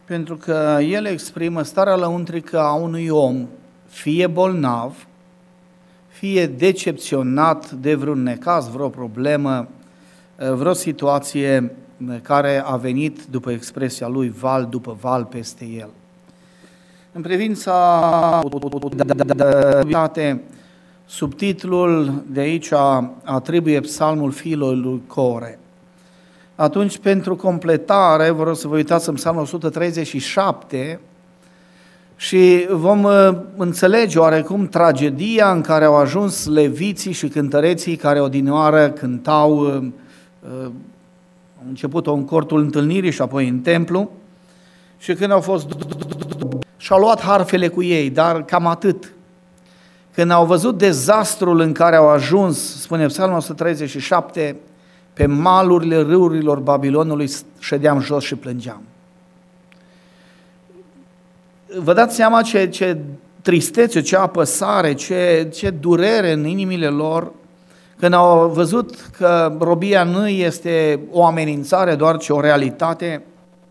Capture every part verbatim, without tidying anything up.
pentru că el exprimă starea lăuntrică a unui om, fie bolnav, fie decepționat de vreun necaz, vreo problemă, vreo situație care a venit, după expresia lui, val după val peste el. În privința subtitlul de aici atribuie psalmul fiilor lui Core. Atunci, pentru completare, vă rog să vă uitați în psalmul o sută treizeci și șapte și vom înțelege oarecum tragedia în care au ajuns leviții și cântăreții care odinioară cântau, au început-o în cortul întâlnirii și apoi în templu, și când au fost și-au luat harfele cu ei, dar cam atât. Când au văzut dezastrul în care au ajuns, spune psalmul o sută treizeci și șapte, pe malurile râurilor Babilonului ședeam jos și plângeam. Vă dați seama ce, ce tristețe, ce apăsare, ce, ce durere în inimile lor când au văzut că robia nu este o amenințare, doar ci o realitate.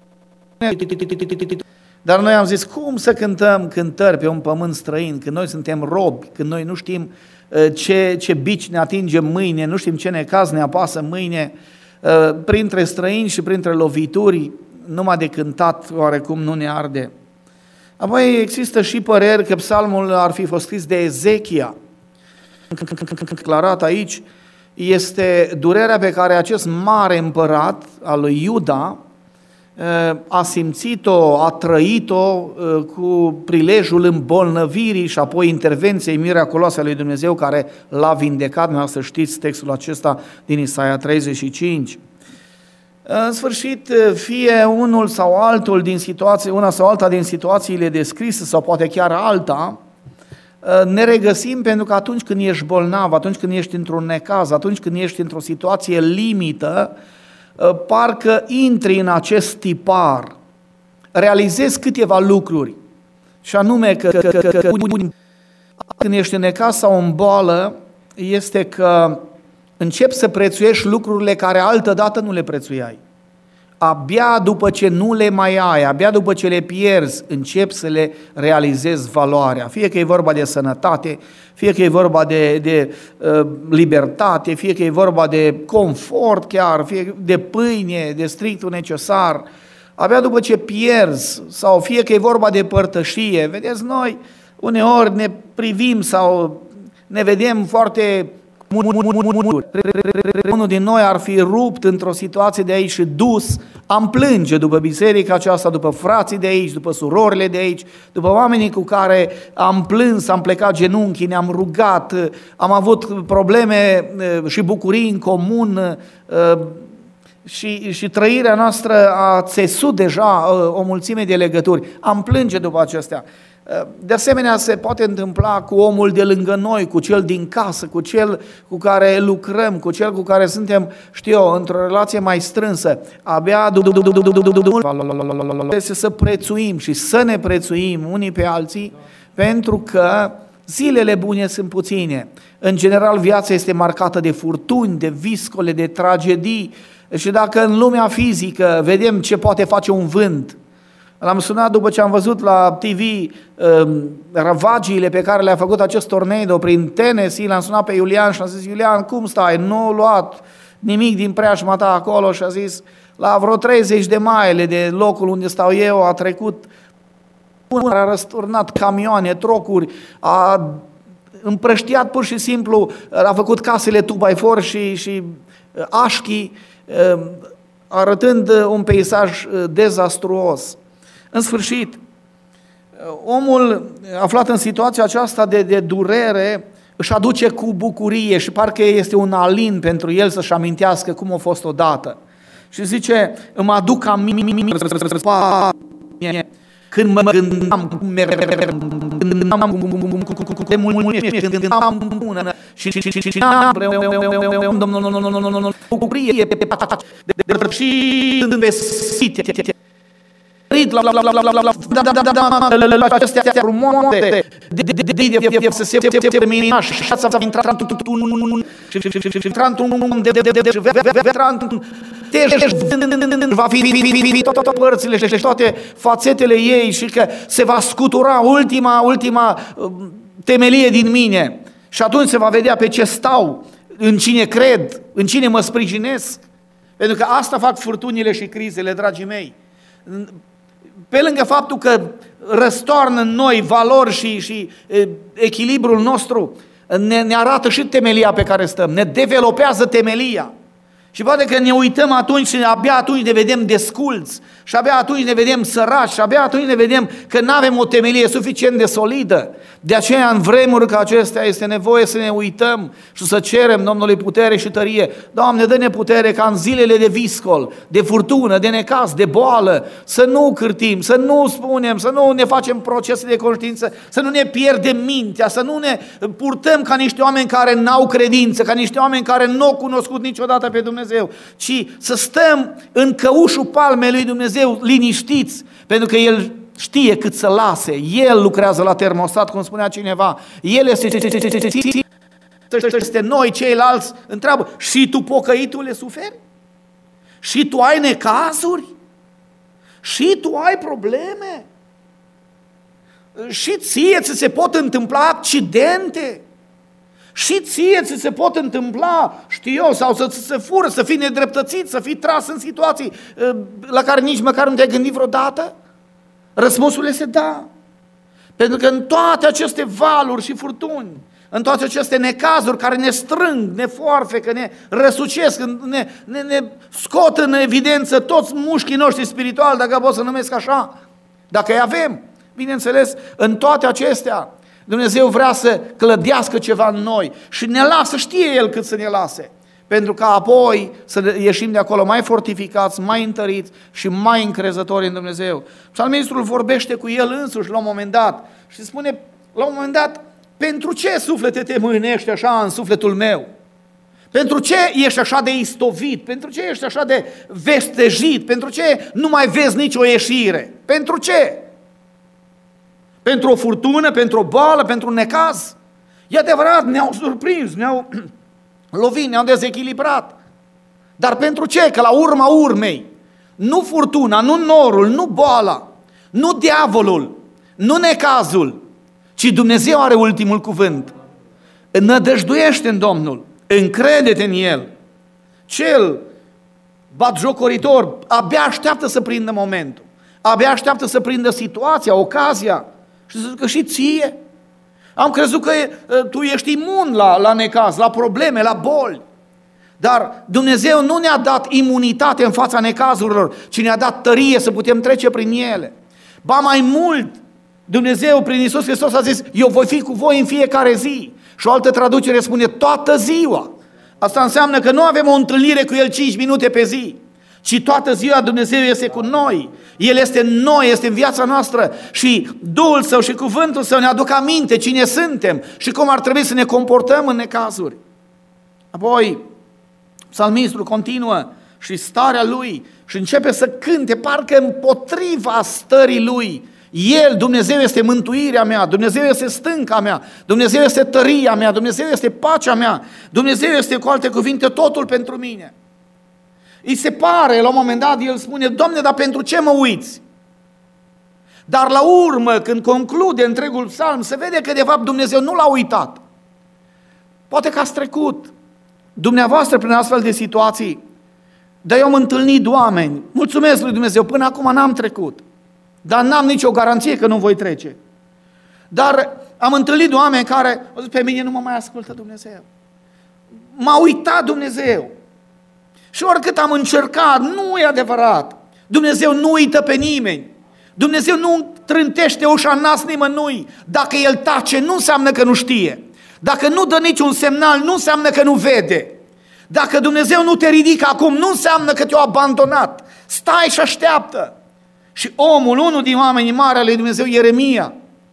Dar noi am zis, cum să cântăm cântări pe un pământ străin, când noi suntem robi, când noi nu știm ce, ce bici ne atinge mâine, nu știm ce necaz ne apasă mâine, printre străini și printre lovituri, numai de cântat oarecum nu ne arde. Apoi există și păreri că psalmul ar fi fost scris de Ezechia. Declarat aici este durerea pe care acest mare împărat al lui Iuda a simțit-o, a trăit-o cu prilejul îmbolnăvirii și apoi intervenției miraculoase a lui Dumnezeu care l-a vindecat. Noi să știți textul acesta din Isaia treizeci și cinci. În sfârșit, fie unul sau altul din situații, una sau alta din situațiile descrise sau poate chiar alta, ne regăsim pentru că atunci când ești bolnav, atunci când ești într-un necaz, atunci când ești într-o situație limită, parcă intri în acest tipar, realizezi câteva lucruri, și anume că, că, că, că când ești în necaz sau în boală, este că începi să prețuiești lucrurile care altădată nu le prețuiai. Abia după ce nu le mai ai, abia după ce le pierzi, începi să le realizezi valoarea. Fie că e vorba de sănătate, fie că e vorba de, de uh, libertate, fie că e vorba de confort chiar, fie de pâine, de strictul necesar. Abia după ce pierzi, sau fie că e vorba de părtășie. Vedeți, noi uneori ne privim sau ne vedem foarte... Unul din noi ar fi rupt într-o situație de aici și dus, am plânge după biserica aceasta, după frații de aici, după surorile de aici, după oamenii cu care am plâns, am plecat genunchii, ne-am rugat, am avut probleme și bucurii în comun și, și trăirea noastră a țesut deja o mulțime de legături. Am plânge după acestea. De asemenea, se poate întâmpla cu omul de lângă noi, cu cel din casă, cu cel cu care lucrăm, cu cel cu care suntem, știu eu, într-o relație mai strânsă. Abia trebuie să prețuim și să ne prețuim unii pe alții, pentru că zilele bune sunt puține. În general, viața este marcată de furtuni, de viscole, de tragedii. Și dacă în lumea fizică vedem ce poate face un vânt, l-am sunat după ce am văzut la T V um, ravagiile pe care le-a făcut acest tornado prin Tennessee, l-am sunat pe Iulian și am zis, Iulian, cum stai? Nu a luat nimic din preajma ta acolo? Și a zis, la vreo treizeci de mile de locul unde stau eu a trecut, a răsturnat camioane, trocuri, a împrăștiat pur și simplu, a făcut casele two by four și, și așchii, arătând un peisaj dezastruos. În sfârșit, omul aflat în situația aceasta de, de durere își aduce cu bucurie și parcă este un alin pentru el să-și amintească cum a fost odată. Și zice, îmi aduc aminte când mă gândeam cum gândeam și și și și bucurie pe și învestit sărit la la acestea frumoase, de să se termina și să intra într-un va fi toate părțile și toate fațetele ei și că se va scutura ultima, ultima temelie din mine și atunci se va vedea pe ce stau, în cine cred, în cine mă sprijinesc. Pentru că asta fac furtunile și crizele, dragii mei. Pe lângă faptul că răstoarnă în noi valori și, și e, echilibrul nostru, ne, ne arată și temelia pe care stăm, ne developează temelia. Și poate că ne uităm atunci și abia atunci ne vedem desculți și abia atunci ne vedem săraci și abia atunci ne vedem că nu avem o temelie suficient de solidă. De aceea în vremuri ca acestea este nevoie să ne uităm și să cerem Domnului putere și tărie. Doamne, dă-ne putere ca în zilele de viscol, de furtună, de necaz, de boală, să nu cârtim, să nu spunem, să nu ne facem procese de conștiință, să nu ne pierdem mintea, să nu ne purtăm ca niște oameni care n-au credință, ca niște oameni care nu au cunoscut niciodată pe Dumnezeu, ci să stăm în căușul palmei lui Dumnezeu liniștiți, pentru că El știe cât să lase, El lucrează la termostat, cum spunea cineva, El este este noi, ceilalți, întreabă, și tu, pocăitule, suferi? Și tu ai necazuri? Și tu ai probleme? Și ție ți se pot întâmpla accidente? Și ție ți se pot întâmpla, știu eu, sau să ți se fură, să fii nedreptățit, să fii tras în situații la care nici măcar nu te-ai gândit vreodată? Răspunsul este da. Pentru că în toate aceste valuri și furtuni, în toate aceste necazuri care ne strâng, ne foarfecă, ne răsucesc, ne, ne, ne scot în evidență toți mușchii noștri spirituali, dacă pot să numesc așa, dacă îi avem, bineînțeles, în toate acestea, Dumnezeu vrea să clădească ceva în noi și ne lasă, știe El cât să ne lase, pentru că apoi să ieșim de acolo mai fortificați, mai întăriți și mai încrezători în Dumnezeu. Psalmistul vorbește cu el însuși la un moment dat și spune la un moment dat: pentru ce, suflete, te mâhnești așa în sufletul meu? Pentru ce ești așa de istovit? Pentru ce ești așa de vestejit? Pentru ce nu mai vezi nicio ieșire? Pentru ce? Pentru o furtună, pentru o boală, pentru un necaz? E adevărat, ne-au surprins, ne-au lovit, ne-au dezechilibrat. Dar pentru ce? Că la urma urmei, nu furtuna, nu norul, nu boala, nu diavolul, nu necazul, ci Dumnezeu are ultimul cuvânt. Nădăjduiește în Domnul, încrede-te în El. Cel batjocoritor abia așteaptă să prindă momentul, abia așteaptă să prindă situația, ocazia și să zică: și ție? Am crezut că tu ești imun la, la necaz, la probleme, la boli. Dar Dumnezeu nu ne-a dat imunitate în fața necazurilor, ci ne-a dat tărie să putem trece prin ele. Ba mai mult, Dumnezeu prin Iisus Hristos a zis: eu voi fi cu voi în fiecare zi. Și o altă traducere spune: toată ziua. Asta înseamnă că nu avem o întâlnire cu El cinci minute pe zi, ci toată ziua Dumnezeu este cu noi. El este în noi, este în viața noastră și Duhul Său și Cuvântul Său ne aduc aminte cine suntem și cum ar trebui să ne comportăm în necazuri. Apoi, psalmistul continuă și starea lui și începe să cânte parcă împotriva stării lui. El, Dumnezeu, este mântuirea mea, Dumnezeu este stânca mea, Dumnezeu este tăria mea, Dumnezeu este pacea mea, Dumnezeu este, cu alte cuvinte, totul pentru mine. Îi se pare, la un moment dat, el spune: Doamne, dar pentru ce mă uiți? Dar la urmă, când conclude întregul psalm, se vede că de fapt Dumnezeu nu l-a uitat. Poate că ați trecut dumneavoastră prin astfel de situații, dar eu am întâlnit oameni, mulțumesc lui Dumnezeu, până acum n-am trecut, dar n-am nicio garanție că nu voi trece. Dar am întâlnit oameni care au zis: pe mine nu mă mai ascultă Dumnezeu. M-a uitat Dumnezeu. Și oricât am încercat, nu e adevărat. Dumnezeu nu uită pe nimeni. Dumnezeu nu trântește ușa în nas nimănui. Dacă El tace, nu înseamnă că nu știe. Dacă nu dă niciun semnal, nu înseamnă că nu vede. Dacă Dumnezeu nu te ridică acum, nu înseamnă că te-a abandonat. Stai și așteaptă. Și omul, unul din oamenii mari al lui Dumnezeu, Ieremia,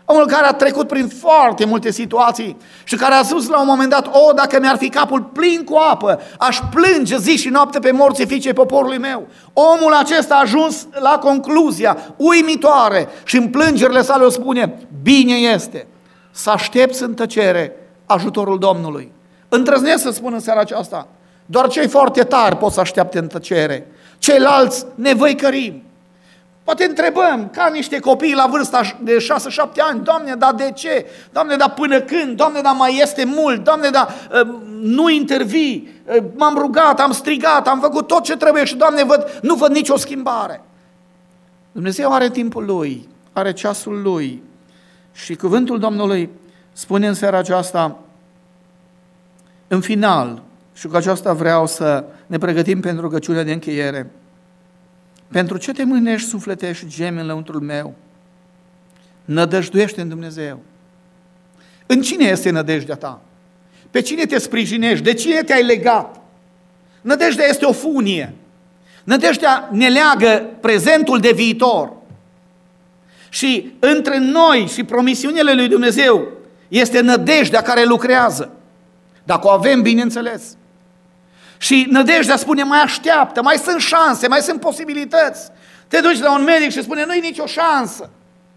Omul care a trecut prin foarte multe situații și care a spus la un moment dat: o, dacă mi-ar fi capul plin cu apă, aș plânge zi și noapte pe morții fiicei poporului meu. Omul acesta a ajuns la concluzia uimitoare și în plângerile sale o spune: bine este să aștepți în tăcere ajutorul Domnului. Îndrăznesc să spun în seara aceasta, doar cei foarte tari pot să aștepte în tăcere. Ceilalți ne văicărim. Poate întrebăm, ca niște copii la vârsta de șase șapte ani: Doamne, dar de ce? Doamne, dar până când? Doamne, dar mai este mult? Doamne, dar uh, nu intervii? Uh, m-am rugat, am strigat, am făcut tot ce trebuie și, Doamne, văd, nu văd nicio schimbare. Dumnezeu are timpul Lui, are ceasul Lui și cuvântul Domnului spune în seara aceasta, în final, și cu aceasta vreau să ne pregătim pentru rugăciunea de încheiere: pentru ce te mânești, suflete, și gemi în lăuntrul meu? Nădăjduiește în Dumnezeu. În cine este nădejdea ta? Pe cine te sprijinești? De cine te-ai legat? Nădejdea este o funie. Nădejdea ne leagă prezentul de viitor. Și între noi și promisiunile lui Dumnezeu este nădejdea care lucrează. Dacă o avem, bineînțeles. Și nădejdea spune: mai așteaptă, mai sunt șanse, mai sunt posibilități. Te duci la un medic și spune: nu-i nicio șansă.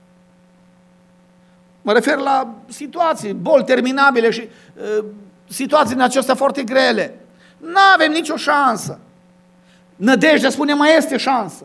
Mă refer la situații, boli terminabile și uh, situații din acestea foarte grele. Nu avem nicio șansă. Nădejdea spune: mai este șansă.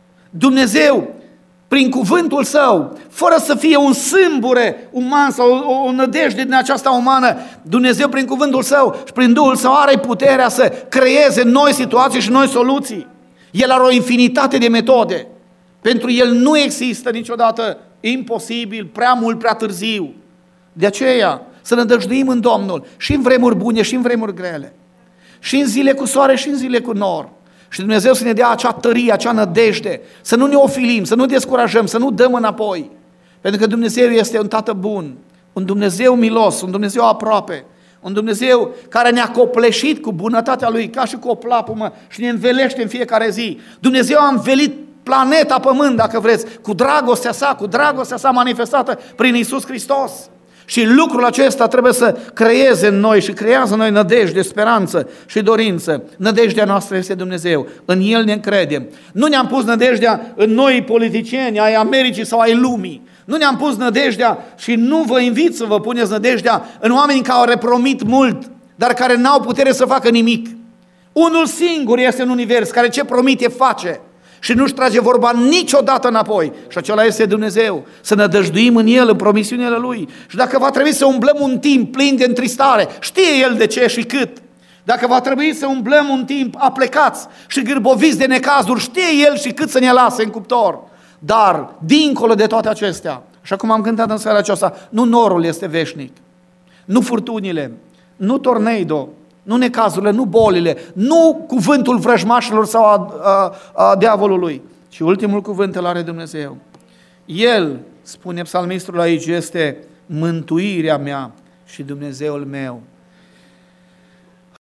Dumnezeu, prin cuvântul Său, fără să fie un sâmbure uman sau o, o nădejde din aceasta umană, Dumnezeu prin cuvântul Său și prin Duhul Său are puterea să creeze noi situații și noi soluții. El are o infinitate de metode. Pentru El nu există niciodată imposibil, prea mult, prea târziu. De aceea să ne dăjduim în Domnul și în vremuri bune și în vremuri grele. Și în zile cu soare și în zile cu nor. Și Dumnezeu să ne dea acea tărie, acea nădejde, să nu ne ofilim, să nu descurajăm, să nu dăm înapoi. Pentru că Dumnezeu este un Tată bun, un Dumnezeu milos, un Dumnezeu aproape, un Dumnezeu care ne-a copleșit cu bunătatea Lui, ca și cu o plapumă, și ne învelește în fiecare zi. Dumnezeu a învelit planeta Pământ, dacă vreți, cu dragostea Sa, cu dragostea Sa manifestată prin Iisus Hristos. Și lucrul acesta trebuie să creeze în noi și creează în noi nădejde, speranță și dorință. Nădejdea noastră este Dumnezeu. În El ne încredem. Nu ne-am pus nădejdea în noi politicieni ai Americii sau ai lumii. Nu ne-am pus nădejdea și nu vă invit să vă puneți nădejdea în oameni care au repromit mult, dar care n-au putere să facă nimic. Unul singur este în univers care ce promite face și nu-și trage vorba niciodată înapoi. Și acela este Dumnezeu. Să ne dăjduim în El, în promisiunile Lui. Și dacă va trebui să umblăm un timp plin de întristare, știe El de ce și cât. Dacă va trebui să umblăm un timp aplecați și gârboviți de necazuri, știe El și cât să ne lase în cuptor. Dar, dincolo de toate acestea, așa cum am cântat în seara aceasta, nu norul este veșnic, nu furtunile, nu tornado, nu necazurile, nu bolile, nu cuvântul vrăjmașilor sau a, a, a diavolului, ci ultimul cuvânt îl are Dumnezeu. El, spune psalmistul aici, este mântuirea mea și Dumnezeul meu.